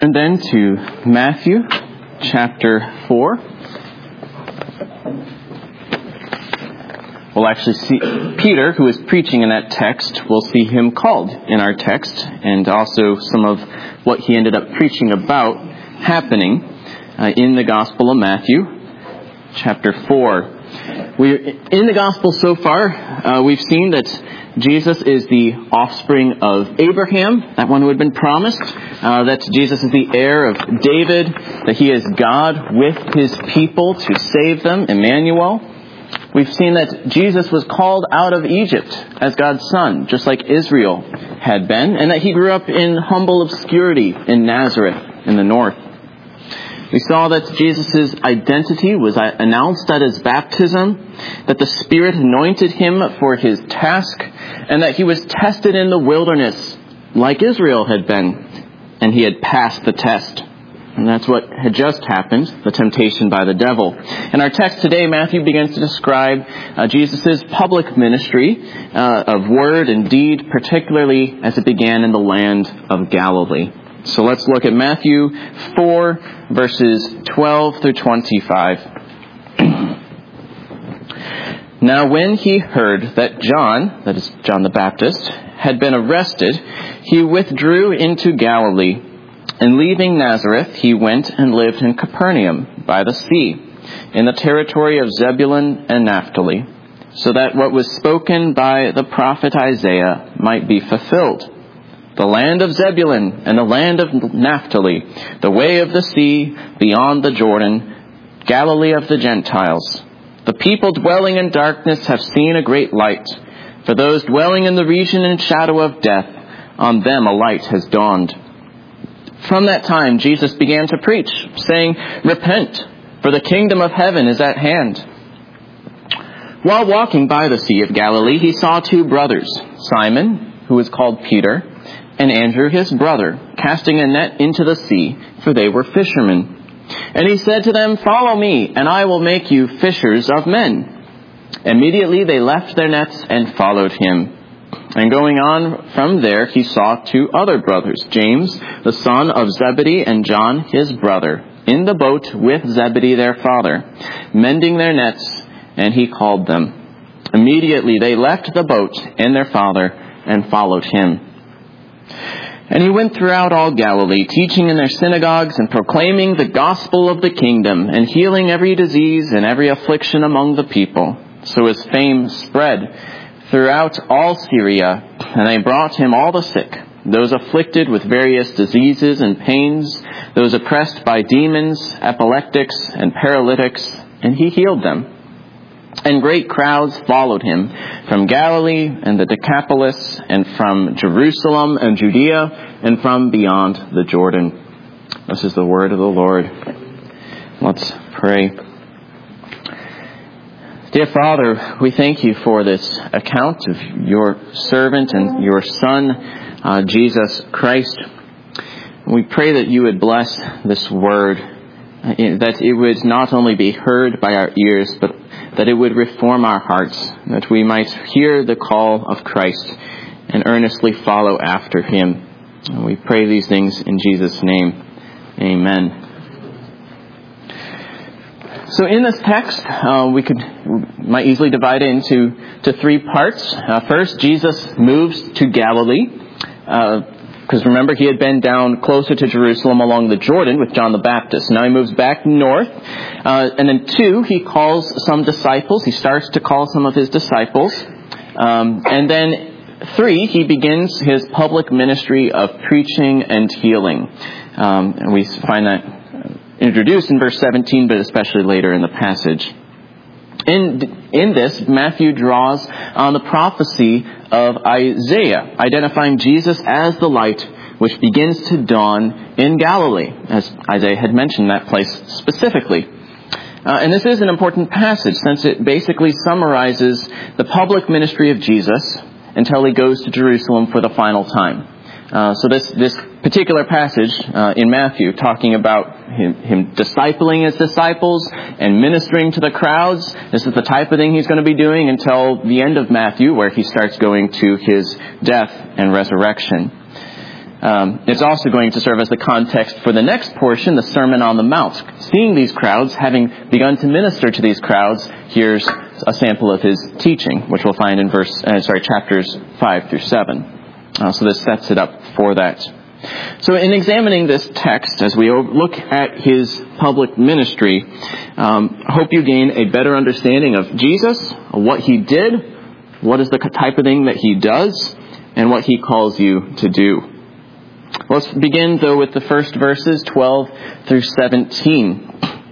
And then to Matthew chapter 4. We'll actually see Peter, who is preaching in that text, we'll see him called in our text, and also some of what he ended up preaching about happening in the Gospel of Matthew chapter 4. In the Gospel so far, we've seen that Jesus is the offspring of Abraham, that one who had been promised, that Jesus is the heir of David, that he is God with his people to save them, Emmanuel. We've seen that Jesus was called out of Egypt as God's son, just like Israel had been, and that he grew up in humble obscurity in Nazareth in the north. We saw that Jesus' identity was announced at his baptism, that the Spirit anointed him for his task, and that he was tested in the wilderness like Israel had been, and he had passed the test. And that's what had just happened, the temptation by the devil. In our text today, Matthew begins to describe Jesus' public ministry of word and deed, particularly as it began in the land of Galilee. So let's look at Matthew 4, verses 12 through 25. Now when he heard that John, that is John the Baptist, had been arrested, he withdrew into Galilee. And leaving Nazareth, he went and lived in Capernaum by the sea, in the territory of Zebulun and Naphtali, so that what was spoken by the prophet Isaiah might be fulfilled. The land of Zebulun and the land of Naphtali, the way of the sea beyond the Jordan, Galilee of the Gentiles. The people dwelling in darkness have seen a great light. For those dwelling in the region and shadow of death, on them a light has dawned. From that time, Jesus began to preach, saying, "Repent, for the kingdom of heaven is at hand." While walking by the Sea of Galilee, he saw two brothers, Simon, who was called Peter, and Andrew his brother, casting a net into the sea, for they were fishermen. And he said to them, "Follow me, and I will make you fishers of men." Immediately they left their nets and followed him. And going on from there, he saw two other brothers, James, the son of Zebedee, and John, his brother, in the boat with Zebedee their father, mending their nets, and he called them. Immediately they left the boat and their father and followed him. And he went throughout all Galilee, teaching in their synagogues and proclaiming the gospel of the kingdom, and healing every disease and every affliction among the people. So his fame spread throughout all Syria, and they brought him all the sick, those afflicted with various diseases and pains, those oppressed by demons, epileptics, and paralytics, and he healed them. And great crowds followed him from Galilee and the Decapolis, and from Jerusalem and Judea, and from beyond the Jordan. This is the word of the Lord. Let's pray. Dear Father, we thank you for this account of your servant and your Son, Jesus Christ. We pray that you would bless this word, that it would not only be heard by our ears, but that it would reform our hearts, that we might hear the call of Christ and earnestly follow after him. And we pray these things in Jesus' name. Amen. So in this text, we might easily divide it into three parts. First, Jesus moves to Galilee, because remember, he had been down closer to Jerusalem along the Jordan with John the Baptist. Now he moves back north. And then 2, he calls some disciples. He starts to call some of his disciples. And then 3, he begins his public ministry of preaching and healing. And we find that introduced in verse 17, but especially later in the passage. In this, Matthew draws on the prophecy of Isaiah, identifying Jesus as the light which begins to dawn in Galilee, as Isaiah had mentioned that place specifically. And this is an important passage, since it basically summarizes the public ministry of Jesus until he goes to Jerusalem for the final time. So this particular passage in Matthew, talking about him discipling his disciples and ministering to the crowds, this is the type of thing he's going to be doing until the end of Matthew, where he starts going to his death and resurrection. It's also going to serve as the context for the next portion, the Sermon on the Mount. Seeing these crowds, having begun to minister to these crowds, here's a sample of his teaching, which we'll find in chapters 5 through 7. So this sets it up for that. So in examining this text, as we look at his public ministry, I hope you gain a better understanding of Jesus, what he did, what is the type of thing that he does, and what he calls you to do. Let's begin, though, with the first verses, 12 through 17.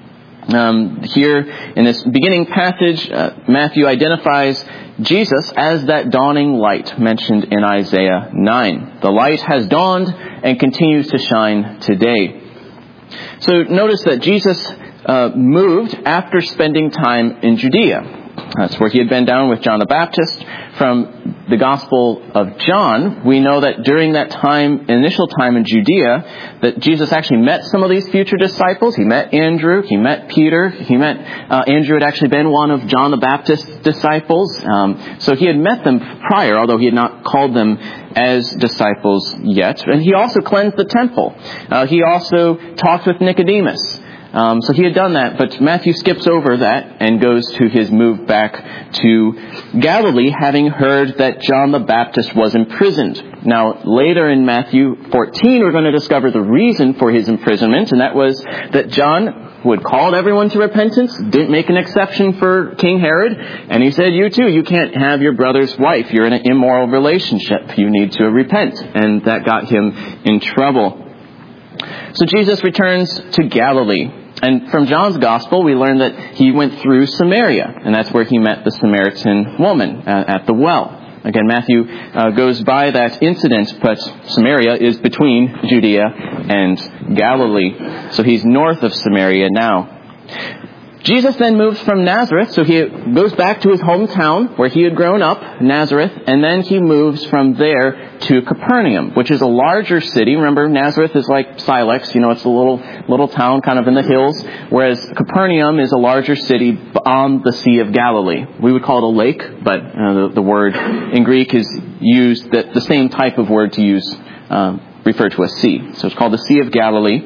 Here in this beginning passage, Matthew identifies Jesus as that dawning light mentioned in Isaiah 9. The light has dawned and continues to shine today. So notice that Jesus moved after spending time in Judea. That's where he had been down with John the Baptist. From the Gospel of John, we know that during that initial time in Judea, that Jesus actually met some of these future disciples. He met Andrew, he met Peter, Andrew had actually been one of John the Baptist's disciples. So he had met them prior, although he had not called them as disciples yet. And he also cleansed the temple. He also talked with Nicodemus. So he had done that, but Matthew skips over that and goes to his move back to Galilee, having heard that John the Baptist was imprisoned. Now, later in Matthew 14, we're going to discover the reason for his imprisonment, and that was that John, who had called everyone to repentance, didn't make an exception for King Herod, and he said, you too, you can't have your brother's wife. You're in an immoral relationship. You need to repent. And that got him in trouble. So Jesus returns to Galilee. And from John's Gospel, we learn that he went through Samaria. And that's where he met the Samaritan woman at the well. Again, Matthew goes by that incident, but Samaria is between Judea and Galilee. So he's north of Samaria now. Jesus then moves from Nazareth, so he goes back to his hometown where he had grown up, Nazareth, and then he moves from there to Capernaum, which is a larger city. Remember, Nazareth is like Silex, it's a little town kind of in the hills, whereas Capernaum is a larger city on the Sea of Galilee. We would call it a lake, but the word in Greek is used, the same type of word to use, refer to a sea. So it's called the Sea of Galilee.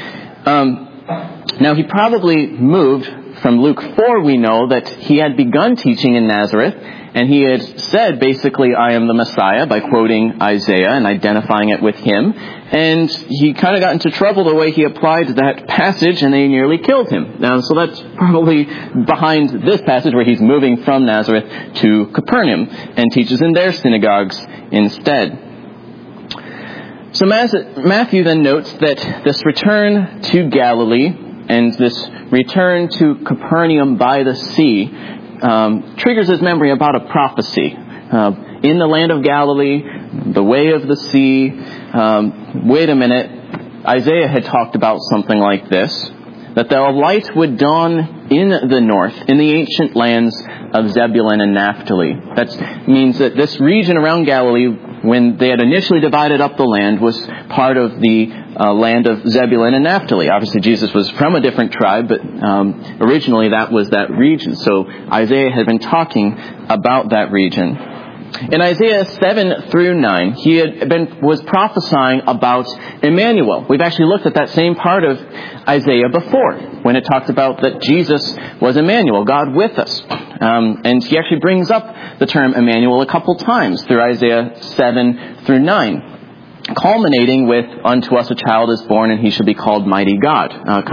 Now, he probably moved from Luke 4, we know that he had begun teaching in Nazareth, and he had said, basically, I am the Messiah, by quoting Isaiah and identifying it with him. And he kind of got into trouble the way he applied that passage, and they nearly killed him. Now, so that's probably behind this passage where he's moving from Nazareth to Capernaum and teaches in their synagogues instead. So Matthew then notes that this return to Galilee and this return to Capernaum by the sea triggers his memory about a prophecy. In the land of Galilee, the way of the sea, wait a minute, Isaiah had talked about something like this, that the light would dawn in the north, in the ancient lands of Zebulun and Naphtali. That means that this region around Galilee, when they had initially divided up the land, was part of the land of Zebulun and Naphtali. Obviously, Jesus was from a different tribe, but originally that was that region. So Isaiah had been talking about that region. In Isaiah 7 through 9, he was prophesying about Emmanuel. We've actually looked at that same part of Isaiah before, when it talked about that Jesus was Emmanuel, God with us. And he actually brings up the term Emmanuel a couple times through Isaiah 7 through 9, culminating with, unto us a child is born and he shall be called Mighty God,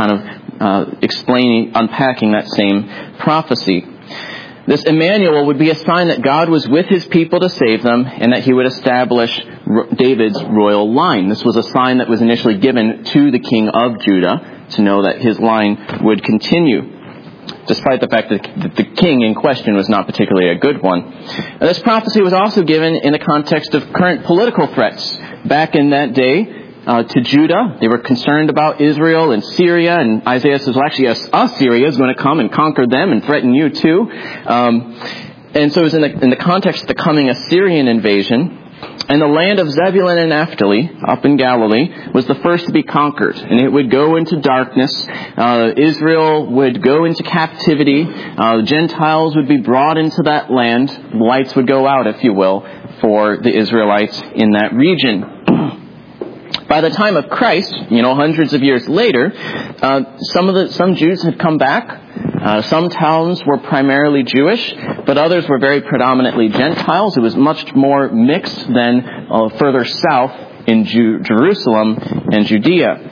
unpacking that same prophecy. This Emmanuel would be a sign that God was with his people to save them and that he would establish David's royal line. This was a sign that was initially given to the king of Judah to know that his line would continue, despite the fact that the king in question was not particularly a good one. Now, this prophecy was also given in the context of current political threats. Back in that day, to Judah, they were concerned about Israel and Syria, and Isaiah says, well, actually, Assyria is going to come and conquer them and threaten you too. And so it was in the context of the coming Assyrian invasion. And the land of Zebulun and Naphtali, up in Galilee, was the first to be conquered. And it would go into darkness. Israel would go into captivity. The Gentiles would be brought into that land. Lights would go out, if you will, for the Israelites in that region. By the time of Christ, hundreds of years later, some Jews had come back. Some towns were primarily Jewish, but others were very predominantly Gentiles. It was much more mixed than further south in Jerusalem and Judea.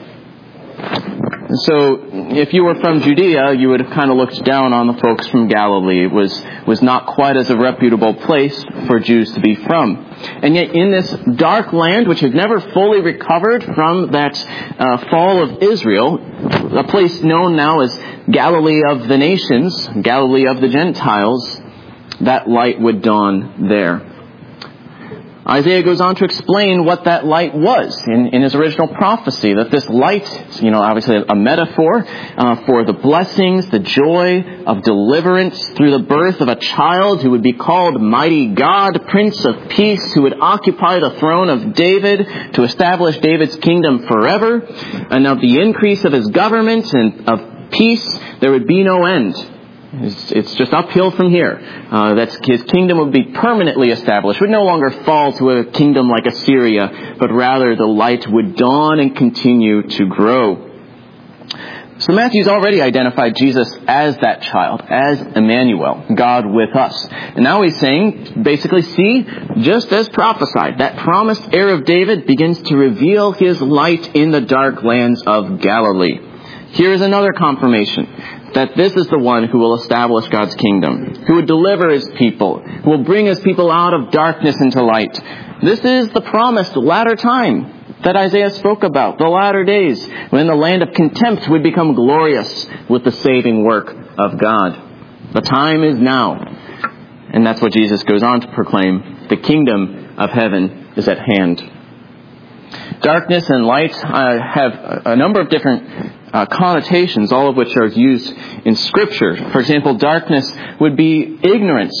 So if you were from Judea, you would have kind of looked down on the folks from Galilee. It was not quite as a reputable place for Jews to be from. And yet in this dark land, which had never fully recovered from that fall of Israel, a place known now as Galilee of the nations, Galilee of the Gentiles, that light would dawn there. Isaiah goes on to explain what that light was in his original prophecy, that this light, obviously a metaphor for the blessings, the joy of deliverance through the birth of a child who would be called Mighty God, Prince of Peace, who would occupy the throne of David to establish David's kingdom forever, and of the increase of his government and of peace, there would be no end. It's just uphill from here. That his kingdom would be permanently established, would no longer fall to a kingdom like Assyria, but rather the light would dawn and continue to grow. So Matthew's already identified Jesus as that child, as Emmanuel, God with us. And now he's saying, basically, see, just as prophesied, that promised heir of David begins to reveal his light in the dark lands of Galilee. Here is another confirmation that this is the one who will establish God's kingdom, who would deliver his people, who will bring his people out of darkness into light. This is the promised latter time that Isaiah spoke about, the latter days, when the land of contempt would become glorious with the saving work of God. The time is now. And that's what Jesus goes on to proclaim. The kingdom of heaven is at hand. Darkness and light have a number of different connotations, all of which are used in Scripture. For example, darkness would be ignorance.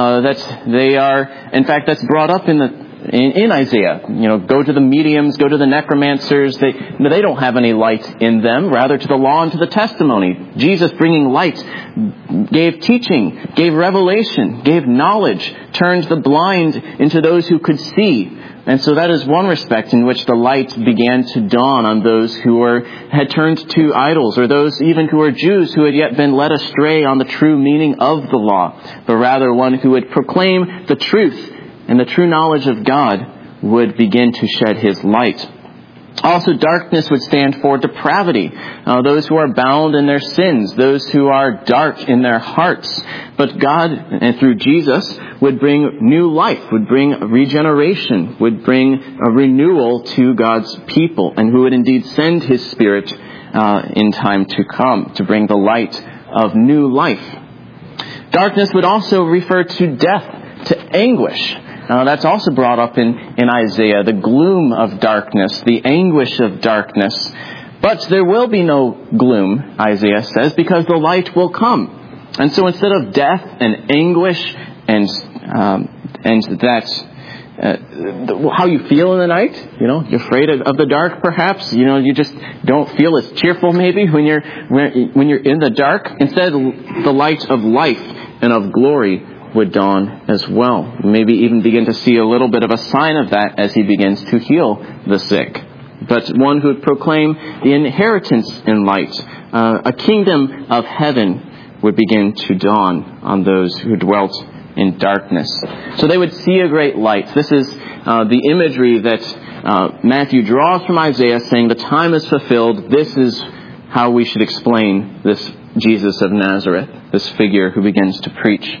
That's brought up in Isaiah. Go to the mediums, go to the necromancers. They don't have any light in them, rather to the law and to the testimony. Jesus bringing light gave teaching, gave revelation, gave knowledge, turned the blind into those who could see. And so that is one respect in which the light began to dawn on those who had turned to idols, or those even who were Jews who had yet been led astray on the true meaning of the law, but rather one who would proclaim the truth and the true knowledge of God would begin to shed his light. Also, darkness would stand for depravity, those who are bound in their sins, those who are dark in their hearts. But God, and through Jesus, would bring new life, would bring regeneration, would bring a renewal to God's people, and who would indeed send his Spirit in time to come to bring the light of new life. Darkness would also refer to death, to anguish. That's also brought up in Isaiah, the gloom of darkness, the anguish of darkness. But there will be no gloom, Isaiah says, because the light will come. And so instead of death and anguish and that's how you feel in the night, you're afraid of the dark perhaps, you just don't feel as cheerful maybe when you're in the dark. Instead, the light of life and of glory would dawn as well. Maybe even begin to see a little bit of a sign of that as he begins to heal the sick. But one who would proclaim the inheritance in light, a kingdom of heaven would begin to dawn on those who dwelt in darkness. So they would see a great light. This is the imagery that Matthew draws from Isaiah, saying the time is fulfilled. This is how we should explain this Jesus of Nazareth, this figure who begins to preach.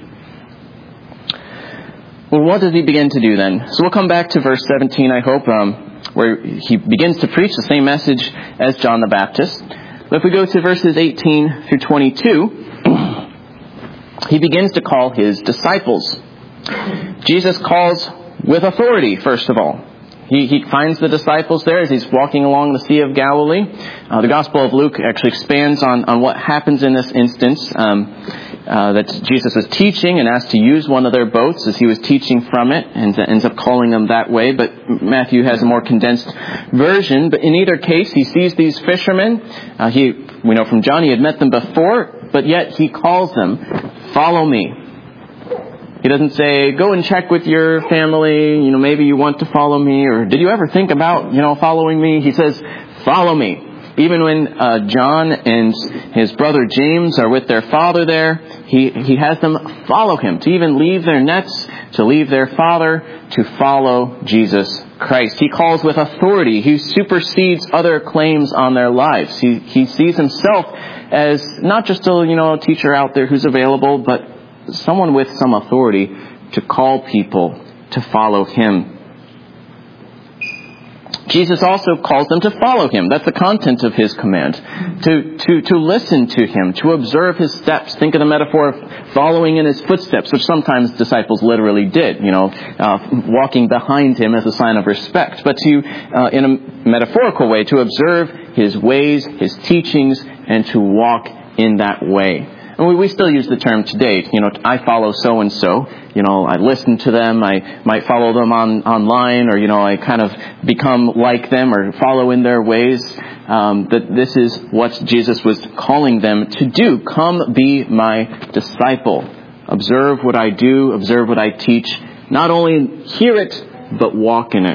Well, what does he begin to do then? So we'll come back to verse 17, I hope, where he begins to preach the same message as John the Baptist. But if we go to verses 18 through 22, he begins to call his disciples. Jesus calls with authority, first of all. He finds the disciples there as he's walking along the Sea of Galilee. The Gospel of Luke actually expands on what happens in this instance, that Jesus was teaching and asked to use one of their boats as he was teaching from it, and ends up calling them that way. But Matthew has a more condensed version. But in either case, he sees these fishermen. We know from John he had met them before, but yet he calls them, "Follow me." He doesn't say, go and check with your family, maybe you want to follow me, or did you ever think about, following me? He says, follow me. Even when John and his brother James are with their father there, he has them follow him, to even leave their nets, to leave their father, to follow Jesus Christ. He calls with authority. He supersedes other claims on their lives. He sees himself as not just a teacher out there who's available, but someone with some authority to call people to follow him. Jesus also calls them to follow him. That's the content of his command. To listen to him, to observe his steps. Think of the metaphor of following in his footsteps, which sometimes disciples literally did, walking behind him as a sign of respect. But in a metaphorical way, to observe his ways, his teachings, and to walk in that way. And we still use the term today. I follow so-and-so. I listen to them. I might follow them online, or, I kind of become like them or follow in their ways. That this is what Jesus was calling them to do. Come be my disciple. Observe what I do. Observe what I teach. Not only hear it, but walk in it.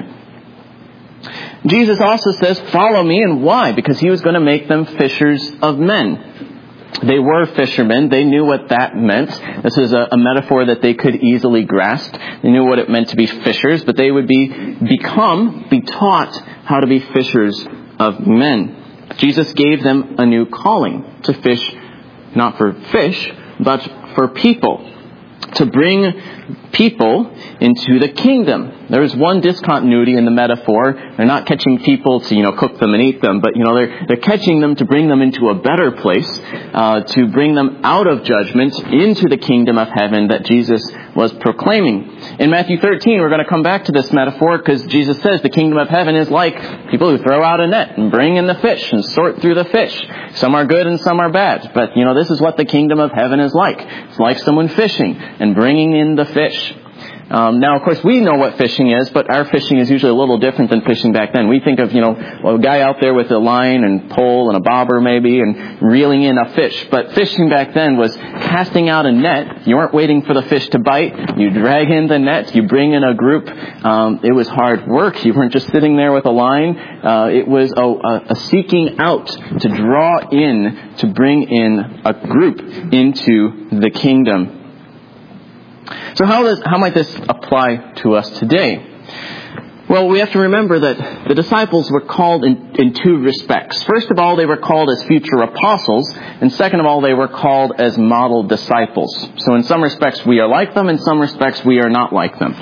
Jesus also says, follow me. And why? Because he was going to make them fishers of men. They were fishermen. They knew what that meant. This is a metaphor that they could easily grasp. They knew what it meant to be fishers, but they would be taught how to be fishers of men. Jesus gave them a new calling to fish, not for fish, but for people. To bring people into the kingdom. There is one discontinuity in the metaphor. They're not catching people to, cook them and eat them, but, they're catching them to bring them into a better place, to bring them out of judgment into the kingdom of heaven that Jesus was proclaiming. In Matthew 13, we're going to come back to this metaphor because Jesus says the kingdom of heaven is like people who throw out a net and bring in the fish and sort through the fish. Some are good and some are bad. But, this is what the kingdom of heaven is like. It's like someone fishing and bringing in the fish. Now, of course, we know what fishing is, but our fishing is usually a little different than fishing back then. We think of, a guy out there with a line and pole and a bobber maybe and reeling in a fish. But fishing back then was casting out a net. You weren't waiting for the fish to bite. You drag in the net. You bring in a group. It was hard work. You weren't just sitting there with a line. It was a seeking out to draw in, to bring in a group into the kingdom. So how might this apply to us today? Well, we have to remember that the disciples were called in two respects. First of all, they were called as future apostles, and second of all, they were called as model disciples. So in some respects, we are like them, in some respects, we are not like them.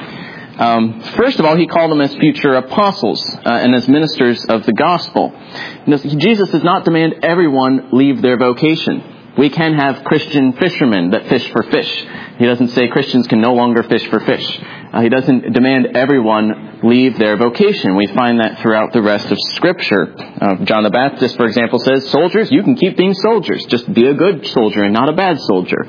First of all, he called them as future apostles and as ministers of the gospel. Jesus does not demand everyone leave their vocation. We can have Christian fishermen that fish for fish. He doesn't say Christians can no longer fish for fish. He doesn't demand everyone leave their vocation. We find that throughout the rest of Scripture. John the Baptist, for example, says, soldiers, you can keep being soldiers. Just be a good soldier and not a bad soldier.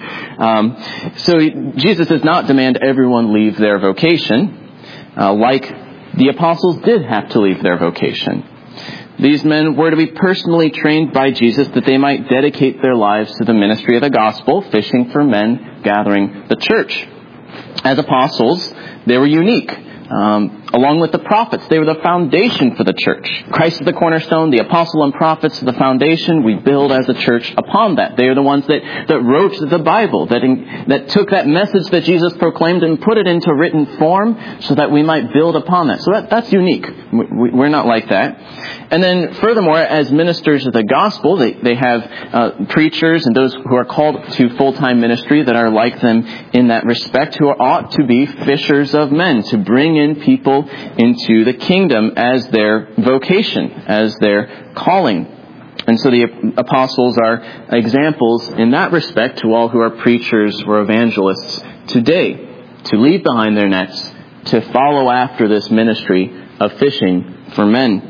So Jesus does not demand everyone leave their vocation, like the apostles did have to leave their vocation. These men were to be personally trained by Jesus that they might dedicate their lives to the ministry of the gospel, fishing for men, gathering the church. As apostles, they were unique. Along with the prophets, they were the foundation for the church. Christ is the cornerstone, the apostle and prophets are the foundation. We build as a church upon that. They are the ones that wrote the Bible, that took that message that Jesus proclaimed and put it into written form so that we might build upon that. So that's unique. We're not like that. And then furthermore, as ministers of the gospel, they have preachers and those who are called to full-time ministry that are like them in that respect, who ought to be fishers of men, to bring in people into the kingdom as their vocation, as their calling. And so the apostles are examples in that respect to all who are preachers or evangelists today, to leave behind their nets, to follow after this ministry of fishing for men.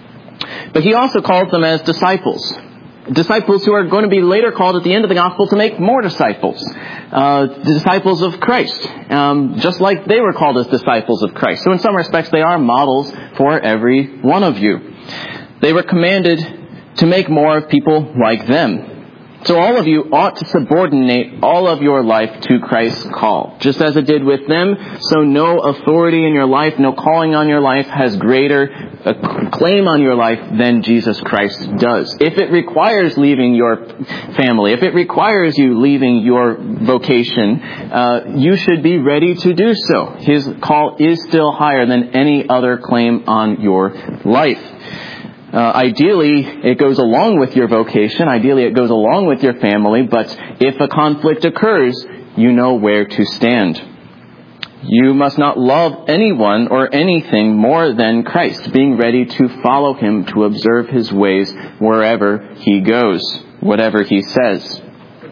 But he also calls them as disciples. Disciples who are going to be later called at the end of the gospel to make more disciples. The disciples of Christ. Just like they were called as disciples of Christ. So in some respects they are models for every one of you. They were commanded to make more of people like them. So all of you ought to subordinate all of your life to Christ's call. Just as it did with them, so no authority in your life, no calling on your life has greater claim on your life than Jesus Christ does. If it requires leaving your family, if it requires you leaving your vocation, you should be ready to do so. His call is still higher than any other claim on your life. Ideally, it goes along with your vocation. Ideally, it goes along with your family. But if a conflict occurs, you know where to stand. You must not love anyone or anything more than Christ, being ready to follow Him, to observe His ways wherever He goes, whatever He says.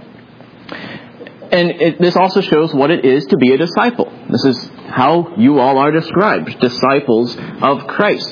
And this also shows what it is to be a disciple. This is how you all are described, disciples of Christ.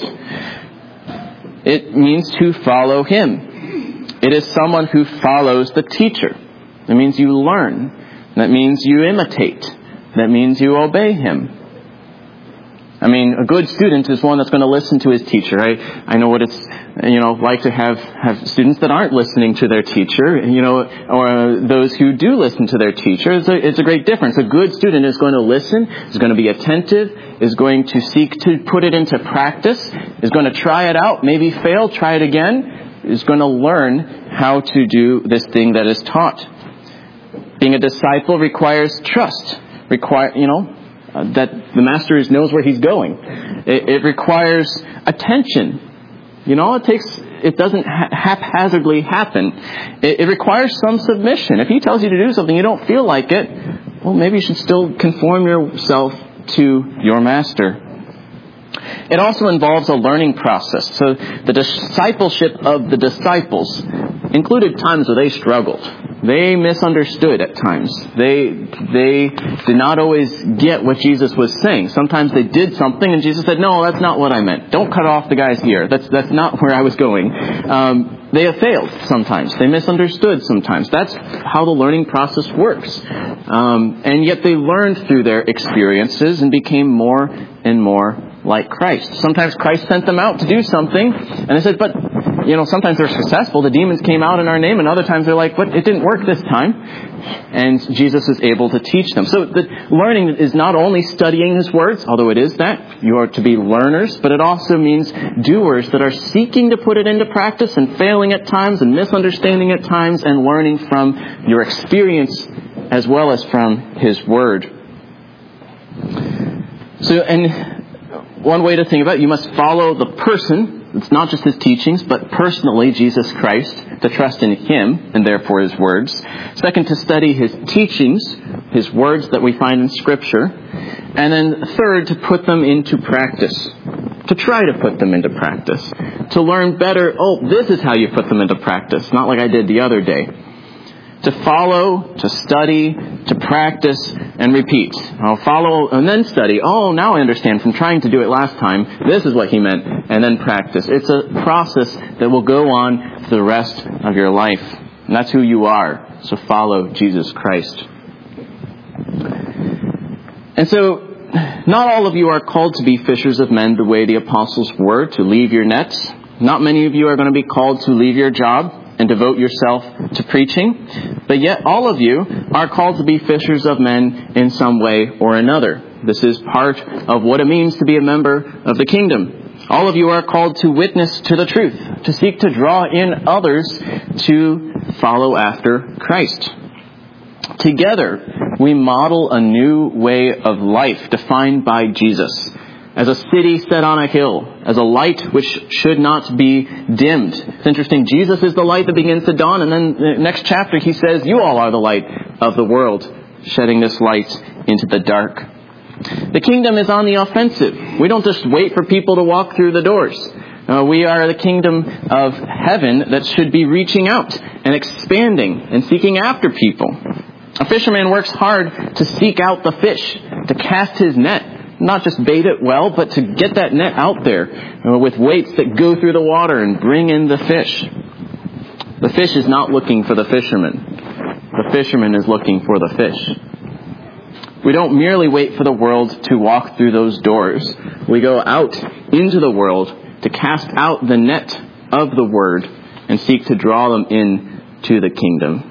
It means to follow Him. It is someone who follows the teacher. That means you learn. That means you imitate. That means you obey Him. I mean, a good student is one that's going to listen to his teacher. I know what it's, like to have students that aren't listening to their teacher, or those who do listen to their teacher. It's a great difference. A good student is going to listen, is going to be attentive, is going to seek to put it into practice, is going to try it out, maybe fail, try it again, is going to learn how to do this thing that is taught. Being a disciple requires trust. That the master knows where he's going. It requires attention. It doesn't haphazardly happen. It requires some submission. If he tells you to do something you don't feel like it, well, maybe you should still conform yourself to your master. It also involves a learning process. So the discipleship of the disciples included times where they struggled. They misunderstood at times. They did not always get what Jesus was saying. Sometimes they did something and Jesus said, "No, that's not what I meant. Don't cut off the guy's ear. That's not where I was going." They have failed sometimes. They misunderstood sometimes. That's how the learning process works. And yet they learned through their experiences and became more and more like Christ. Sometimes Christ sent them out to do something, and they said, but, sometimes they're successful. The demons came out in our name, and other times they're like, but it didn't work this time. And Jesus is able to teach them. So the learning is not only studying His words, although it is that. You are to be learners, but it also means doers that are seeking to put it into practice and failing at times and misunderstanding at times and learning from your experience as well as from His Word. So, and one way to think about it, you must follow the person. It's not just His teachings, but personally Jesus Christ, to trust in Him and therefore His words. Second, to study His teachings, His words that we find in Scripture. And then third, to put them into practice. To try to put them into practice. To learn better, this is how you put them into practice, not like I did the other day. To follow, to study, to practice, and repeat. I'll follow and then study. Now I understand from trying to do it last time. This is what he meant. And then practice. It's a process that will go on for the rest of your life. And that's who you are. So follow Jesus Christ. And so, not all of you are called to be fishers of men the way the apostles were, to leave your nets. Not many of you are going to be called to leave your job and devote yourself to preaching. But yet all of you are called to be fishers of men in some way or another. This is part of what it means to be a member of the kingdom. All of you are called to witness to the truth, to seek to draw in others to follow after Christ. Together, we model a new way of life defined by Jesus. As a city set on a hill, as a light which should not be dimmed. It's interesting, Jesus is the light that begins to dawn, and then the next chapter he says, you all are the light of the world, shedding this light into the dark. The kingdom is on the offensive. We don't just wait for people to walk through the doors. We are the kingdom of heaven that should be reaching out and expanding and seeking after people. A fisherman works hard to seek out the fish, to cast his net. Not just bait it well, but to get that net out there with weights that go through the water and bring in the fish. The fish is not looking for the fisherman. The fisherman is looking for the fish. We don't merely wait for the world to walk through those doors. We go out into the world to cast out the net of the Word and seek to draw them in to the kingdom.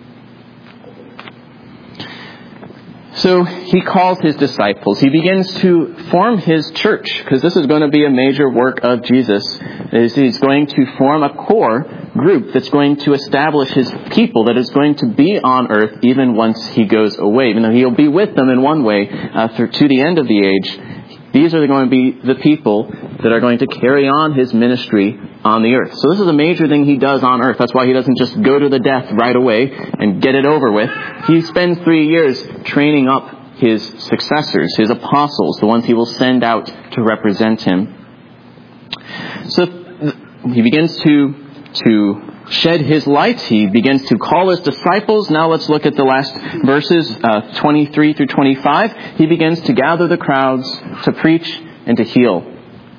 So he calls his disciples. He begins to form his church, because this is going to be a major work of Jesus. He's going to form a core group that's going to establish his people, that is going to be on earth even once he goes away. Even though he'll be with them in one way to the end of the age, these are going to be the people that are going to carry on his ministry on the earth. So this is a major thing he does on earth. That's why he doesn't just go to the death right away and get it over with. He spends 3 years training up his successors, his apostles, the ones he will send out to represent him. So he begins to shed his light. He begins to call his disciples. Now let's look at the last verses, 23 through 25. He begins to gather the crowds, to preach and to heal.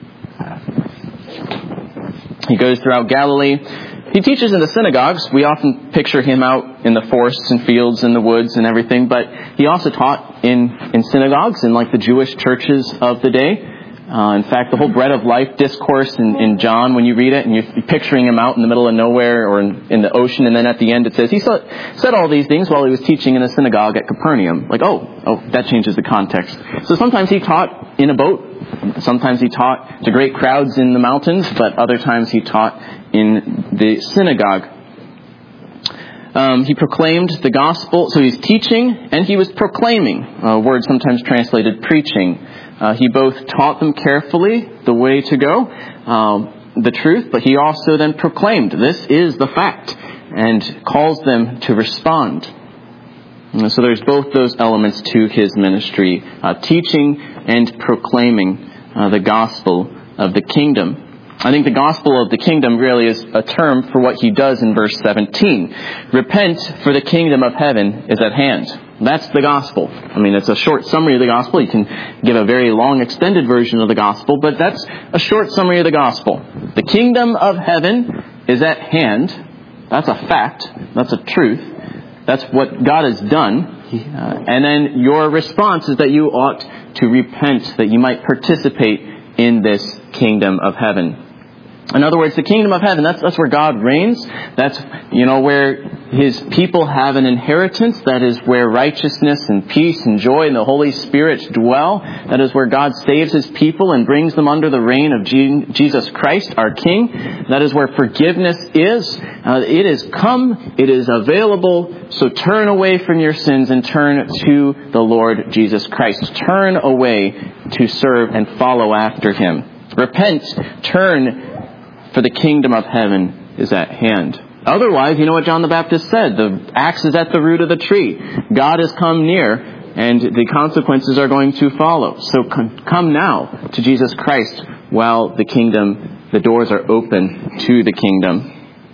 He goes throughout Galilee. He teaches in the synagogues. We often picture him out in the forests and fields and the woods and everything, but he also taught in synagogues, in like the Jewish churches of the day. In fact, the whole bread of life discourse in John, when you read it and you're picturing him out in the middle of nowhere or in the ocean, and then at the end it says he said all these things while he was teaching in a synagogue at Capernaum. Like, oh, that changes the context. So sometimes he taught in a boat. Sometimes he taught to great crowds in the mountains, but other times he taught in the synagogue. He proclaimed the gospel. So he's teaching and he was proclaiming. A word sometimes translated preaching. He both taught them carefully the way to go, the truth, but he also then proclaimed, this is the fact, and calls them to respond. And so there's both those elements to his ministry, teaching and proclaiming the gospel of the kingdom. I think the gospel of the kingdom really is a term for what he does in verse 17. Repent, for the kingdom of heaven is at hand. That's the gospel. I mean, it's a short summary of the gospel. You can give a very long, extended version of the gospel, but that's a short summary of the gospel. The kingdom of heaven is at hand. That's a fact. That's a truth. That's what God has done. And then your response is that you ought to repent, that you might participate in this kingdom of heaven. In other words, the kingdom of heaven, that's where God reigns. That's, where his people have an inheritance. That is where righteousness and peace and joy and the Holy Spirit dwell. That is where God saves his people and brings them under the reign of Jesus Christ, our King. That is where forgiveness is. It is come. It is available. So turn away from your sins and turn to the Lord Jesus Christ. Turn away to serve and follow after him. Repent, turn, for the kingdom of heaven is at hand. Otherwise, you know what John the Baptist said, the axe is at the root of the tree. God has come near, and the consequences are going to follow. So come now to Jesus Christ while the doors are open to the kingdom.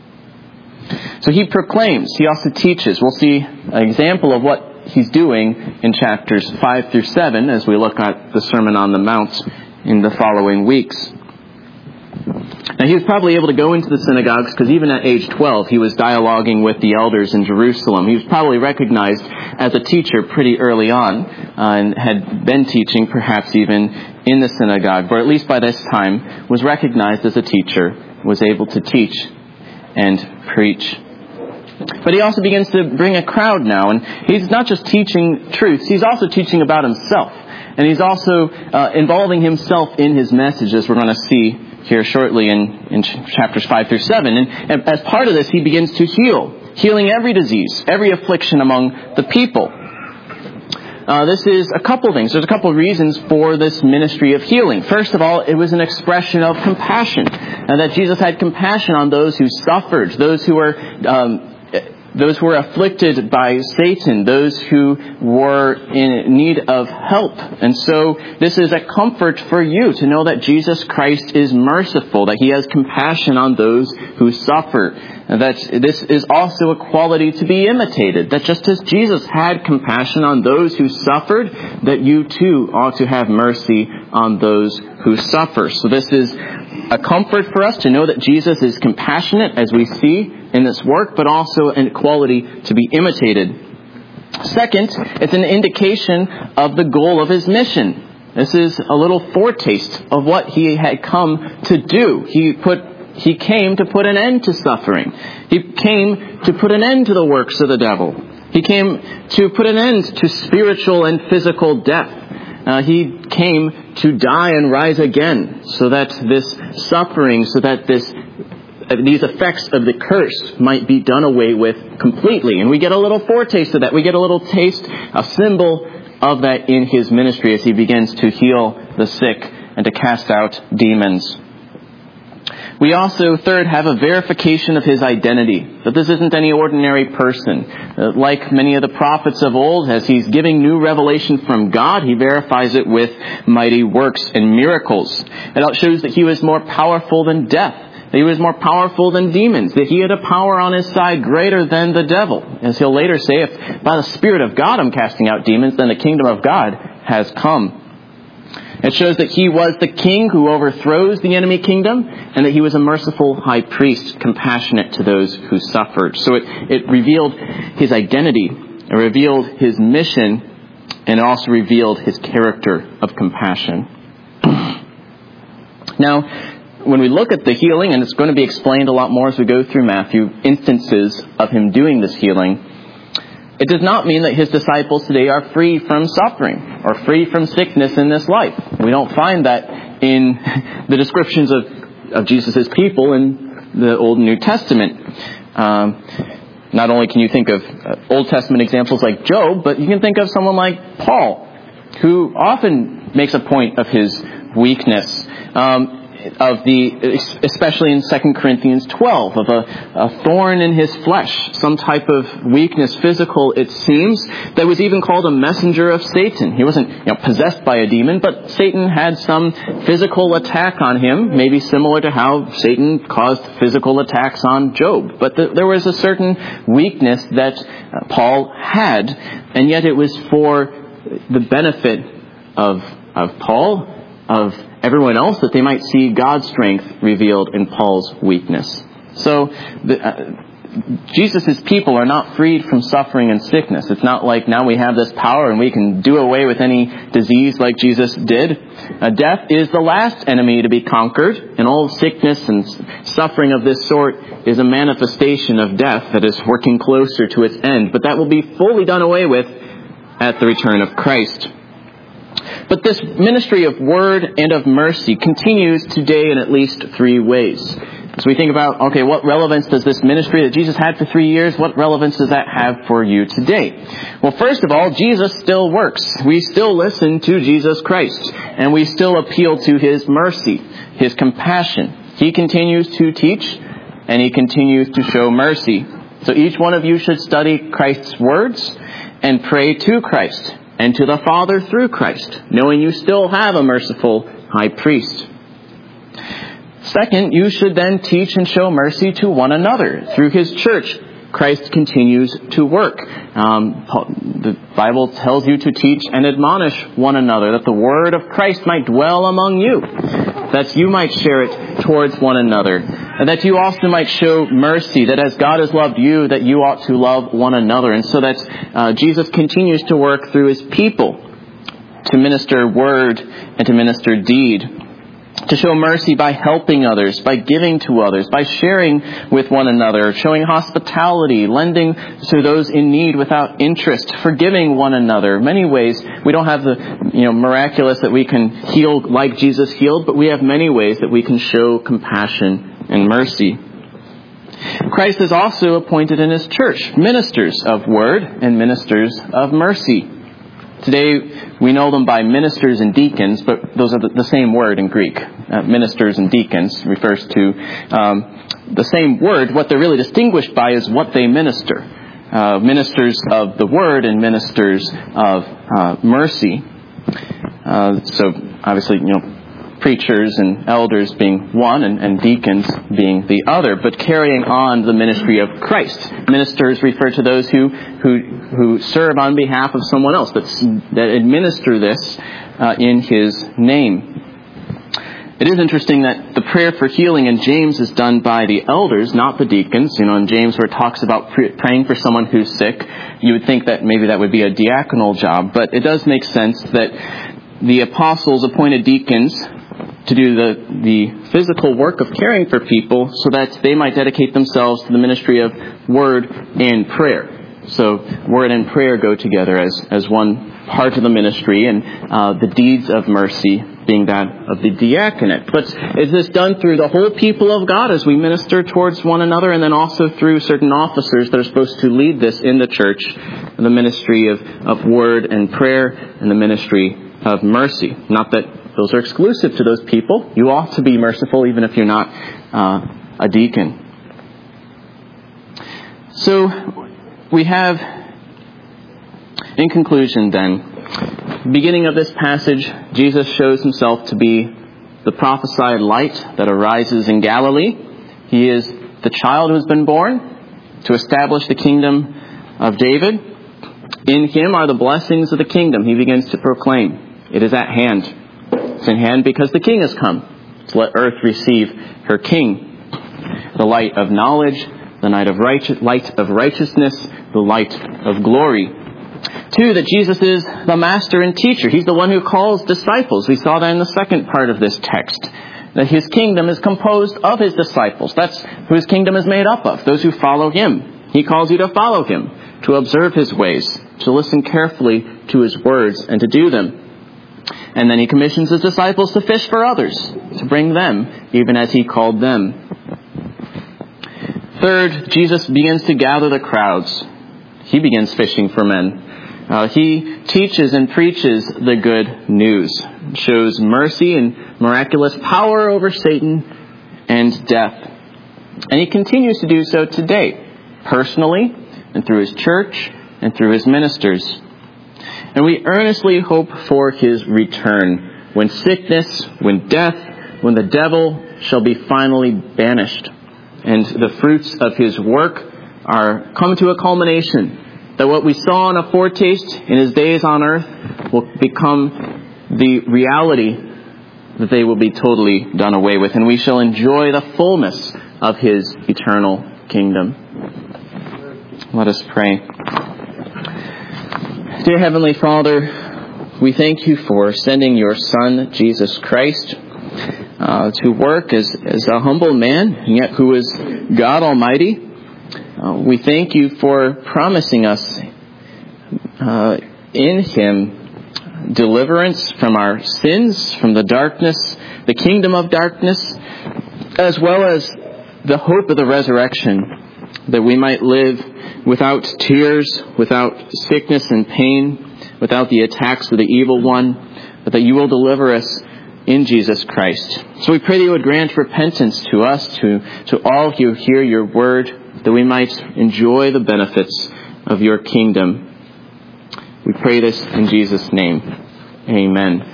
So he proclaims, he also teaches. We'll see an example of what he's doing in chapters 5 through 7 as we look at the Sermon on the Mount in the following weeks. Now, he was probably able to go into the synagogues because even at age 12, he was dialoguing with the elders in Jerusalem. He was probably recognized as a teacher pretty early on and had been teaching perhaps even in the synagogue, or at least by this time was recognized as a teacher, was able to teach and preach. But he also begins to bring a crowd now, and he's not just teaching truths, he's also teaching about himself. And he's also involving himself in his message, as we're going to see here shortly in chapters 5 through 7. And as part of this, he begins to healing every disease, every affliction among the people. This is a couple things. There's a couple of reasons for this ministry of healing. First of all, it was an expression of compassion, and that Jesus had compassion on those who suffered, those who were afflicted by Satan, those who were in need of help. And so this is a comfort for you to know that Jesus Christ is merciful, that he has compassion on those who suffer. And that this is also a quality to be imitated, that just as Jesus had compassion on those who suffered, that you too ought to have mercy on those who suffer. So this is a comfort for us to know that Jesus is compassionate, as we see in this work, but also a quality to be imitated. Second, it's an indication of the goal of his mission. This is a little foretaste of what he had come to do. He put He came to put an end to suffering. He came to put an end to the works of the devil. He came to put an end to spiritual and physical death. He came to die and rise again so that this suffering, so that these effects of the curse might be done away with completely. And we get a little foretaste of that. We get a little taste, a symbol of that in his ministry as he begins to heal the sick and to cast out demons. We also, third, have a verification of his identity, that this isn't any ordinary person. Like many of the prophets of old, as he's giving new revelation from God, he verifies it with mighty works and miracles. It shows that he was more powerful than death, that he was more powerful than demons, that he had a power on his side greater than the devil. As he'll later say, if by the Spirit of God I'm casting out demons, then the kingdom of God has come. It shows that he was the king who overthrows the enemy kingdom, and that he was a merciful high priest, compassionate to those who suffered. So it revealed his identity, it revealed his mission, and it also revealed his character of compassion. Now, when we look at the healing, and it's going to be explained a lot more as we go through Matthew, instances of him doing this healing, it does not mean that his disciples today are free from suffering or free from sickness in this life. We don't find that in the descriptions of Jesus' people in the Old and New Testament. Not only can you think of Old Testament examples like Job, but you can think of someone like Paul, who often makes a point of his weakness. Especially in 2 Corinthians 12, of a thorn in his flesh, some type of weakness, physical it seems, that was even called a messenger of Satan. He wasn't possessed by a demon, but Satan had some physical attack on him, maybe similar to how Satan caused physical attacks on Job. But there was a certain weakness that Paul had, and yet it was for the benefit of Paul, of everyone else, that they might see God's strength revealed in Paul's weakness. So Jesus' people are not freed from suffering and sickness. It's not like now we have this power and we can do away with any disease like Jesus did. Death is the last enemy to be conquered, and all sickness and suffering of this sort is a manifestation of death that is working closer to its end. But that will be fully done away with at the return of Christ. But this ministry of word and of mercy continues today in at least three ways. So we think about, what relevance does this ministry that Jesus had for 3 years, what relevance does that have for you today? Well, first of all, Jesus still works. We still listen to Jesus Christ, and we still appeal to his mercy, his compassion. He continues to teach, and he continues to show mercy. So each one of you should study Christ's words and pray to Christ and to the Father through Christ, knowing you still have a merciful high priest. Second, you should then teach and show mercy to one another. Through his church, Christ continues to work. The Bible tells you to teach and admonish one another, that the word of Christ might dwell among you, that you might share it towards one another, and that you also might show mercy, that as God has loved you, that you ought to love one another. And so that Jesus continues to work through his people to minister word and to minister deed. To show mercy by helping others, by giving to others, by sharing with one another, showing hospitality, lending to those in need without interest, forgiving one another. Many ways. We don't have the miraculous that we can heal like Jesus healed, but we have many ways that we can show compassion and mercy. Christ has also appointed in his church ministers of word and ministers of mercy. Today, we know them by ministers and deacons, but those are the same word in Greek. Ministers and deacons refers to the same word. What they're really distinguished by is what they minister. Ministers of the word and ministers of mercy. So, obviously, preachers and elders being one and deacons being the other, but carrying on the ministry of Christ. Ministers refer to those who serve on behalf of someone else, that administer this in his name. It is interesting that the prayer for healing in James is done by the elders, not the deacons. In James where it talks about praying for someone who's sick, you would think that maybe that would be a diaconal job, but it does make sense that the apostles appointed deacons to do the physical work of caring for people so that they might dedicate themselves to the ministry of word and prayer. So word and prayer go together as one part of the ministry, and the deeds of mercy being that of the diaconate. But is this done through the whole people of God as we minister towards one another, and then also through certain officers that are supposed to lead this in the church, the ministry of word and prayer and the ministry of mercy? Not that those are exclusive to those people. You ought to be merciful even if you're not a deacon. So we have, in conclusion then, beginning of this passage, Jesus shows himself to be the prophesied light that arises in Galilee. He is the child who has been born to establish the kingdom of David. In him are the blessings of the kingdom, he begins to proclaim. It is at hand. It's in hand because the king has come. So let earth receive her king. The light of knowledge, the light of righteousness, the light of glory. 2, that Jesus is the master and teacher. He's the one who calls disciples. We saw that in the second part of this text. That his kingdom is composed of his disciples. That's who his kingdom is made up of, those who follow him. He calls you to follow him, to observe his ways, to listen carefully to his words and to do them. And then he commissions his disciples to fish for others, to bring them, even as he called them. 3rd, Jesus begins to gather the crowds. He begins fishing for men. He teaches and preaches the good news, shows mercy and miraculous power over Satan and death. And he continues to do so today, personally, and through his church, and through his ministers. And we earnestly hope for his return, when sickness, when death, when the devil shall be finally banished, and the fruits of his work are come to a culmination, that what we saw in a foretaste in his days on earth will become the reality, that they will be totally done away with, and we shall enjoy the fullness of his eternal kingdom. Let us pray. Dear Heavenly Father, we thank you for sending your Son, Jesus Christ, to work as a humble man, and yet who is God Almighty. We thank you for promising us in him deliverance from our sins, from the darkness, the kingdom of darkness, as well as the hope of the resurrection, that we might live without tears, without sickness and pain, without the attacks of the evil one, but that you will deliver us in Jesus Christ. So we pray that you would grant repentance to us, to all who hear your word, that we might enjoy the benefits of your kingdom. We pray this in Jesus' name. Amen.